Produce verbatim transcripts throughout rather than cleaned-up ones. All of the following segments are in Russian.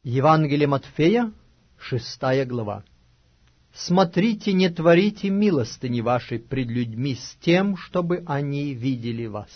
Евангелие Матфея, шестая глава. «Смотрите, не творите милостыни вашей пред людьми с тем, чтобы они видели вас.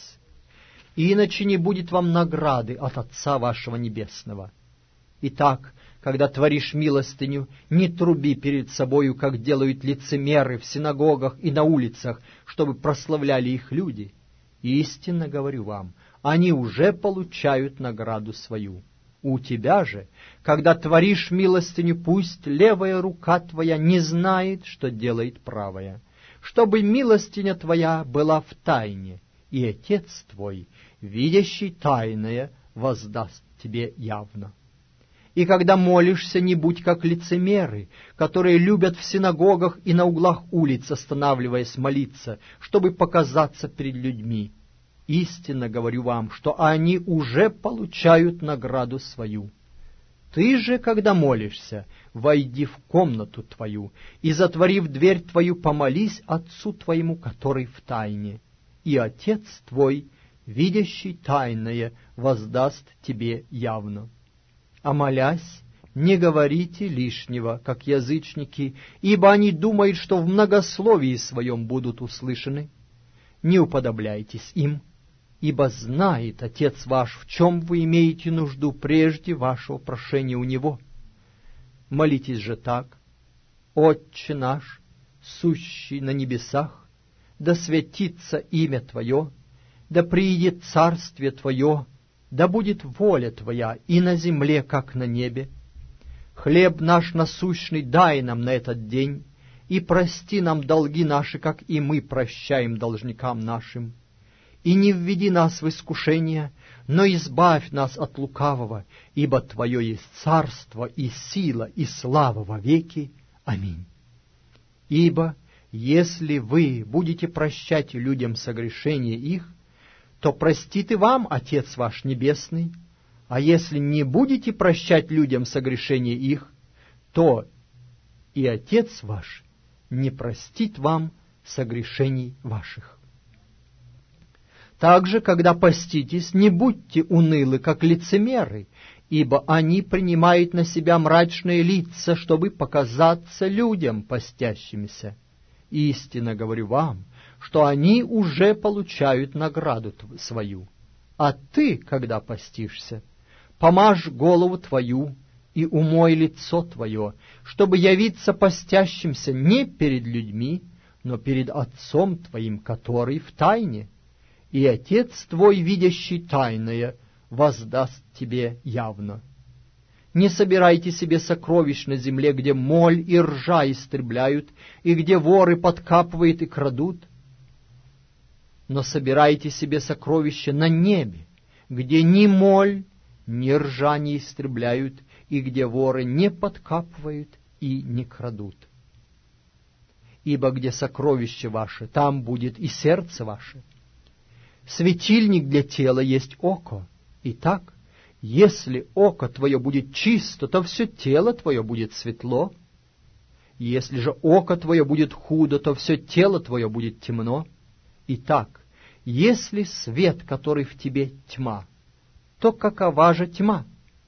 Иначе не будет вам награды от Отца вашего Небесного. Итак, когда творишь милостыню, не труби перед собою, как делают лицемеры в синагогах и на улицах, чтобы прославляли их люди. Истинно говорю вам, они уже получают награду свою. У тебя же, когда творишь милостыню, пусть левая рука твоя не знает, что делает правая, чтобы милостыня твоя была в тайне, и Отец твой, видящий тайное, воздаст тебе явно. И когда молишься, не будь как лицемеры, которые любят в синагогах и на углах улиц, останавливаясь молиться, чтобы показаться перед людьми. Истинно говорю вам, что они уже получают награду свою. Ты же, когда молишься, войди в комнату твою, и, затворив дверь твою, помолись Отцу твоему, который в тайне, и Отец твой, видящий тайное, воздаст тебе явно. А молясь, не говорите лишнего, как язычники, ибо они думают, что в многословии своем будут услышаны. Не уподобляйтесь им, ибо знает Отец ваш, в чем вы имеете нужду прежде вашего прошения у Него. Молитесь же так: Отче наш, сущий на небесах, да святится имя Твое, да приидет царствие Твое, да будет воля Твоя и на земле, как на небе. Хлеб наш насущный дай нам на этот день, и прости нам долги наши, как и мы прощаем должникам нашим. И не введи нас в искушение, но избавь нас от лукавого, ибо Твое есть царство и сила и слава во веки. Аминь. Ибо если вы будете прощать людям согрешения их, то простит и вам Отец ваш Небесный, а если не будете прощать людям согрешения их, то и Отец ваш не простит вам согрешений ваших. Также, когда поститесь, не будьте унылы, как лицемеры, ибо они принимают на себя мрачные лица, чтобы показаться людям постящимися. Истинно говорю вам, что они уже получают награду свою. А ты, когда постишься, помажь голову твою и умой лицо твое, чтобы явиться постящимся не перед людьми, но перед Отцом твоим, который в тайне. И Отец твой, видящий тайное, воздаст тебе явно. Не собирайте себе сокровищ на земле, где моль и ржа истребляют, и где воры подкапывают и крадут, но собирайте себе сокровища на небе, где ни моль, ни ржа не истребляют, и где воры не подкапывают и не крадут. Ибо где сокровище ваше, там будет и сердце ваше. Светильник для тела есть око. Итак, если око твое будет чисто, то все тело твое будет светло. Если же око твое будет худо, то все тело твое будет темно. Итак, если свет, который в тебе, тьма, то какова же тьма?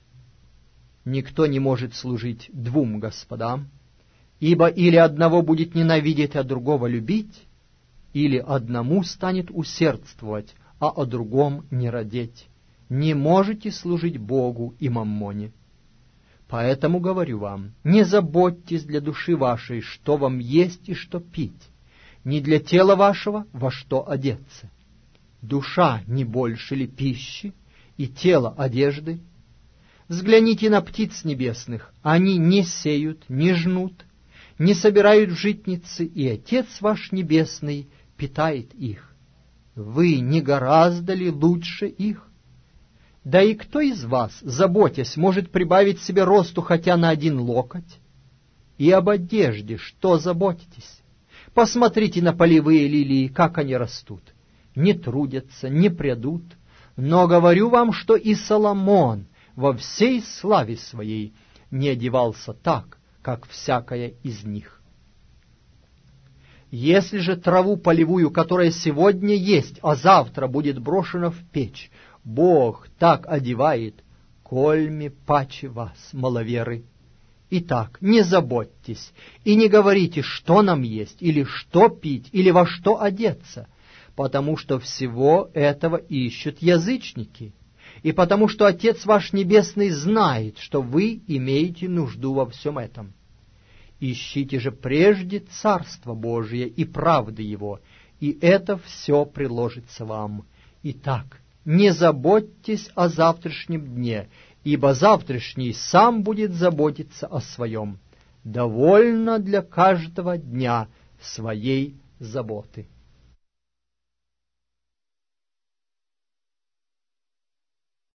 Никто не может служить двум господам, ибо или одного будет ненавидеть, а другого любить, или одному станет усердствовать, а о другом не радеть. Не можете служить Богу и маммоне. Поэтому говорю вам, не заботьтесь для души вашей, что вам есть и что пить, ни для тела вашего, во что одеться. Душа не больше ли пищи, и тело одежды? Взгляните на птиц небесных, они не сеют, не жнут, не собирают в житницы, и Отец ваш Небесный питает их. Вы не гораздо ли лучше их? Да и кто из вас, заботясь, может прибавить себе росту хотя на один локоть? И об одежде что заботитесь? Посмотрите на полевые лилии, как они растут. Не трудятся, не прядут. Но говорю вам, что и Соломон во всей славе своей не одевался так, как всякая из них. Если же траву полевую, которая сегодня есть, а завтра будет брошена в печь, Бог так одевает скольми паче вас, маловеры. Итак, не заботьтесь и не говорите, что нам есть, или что пить, или во что одеться, потому что всего этого ищут язычники, и потому что Отец ваш Небесный знает, что вы имеете нужду во всем этом. Ищите же прежде Царство Божие и правды Его, и это все приложится вам. Итак, не заботьтесь о завтрашнем дне, ибо завтрашний сам будет заботиться о своем. Довольно для каждого дня своей заботы.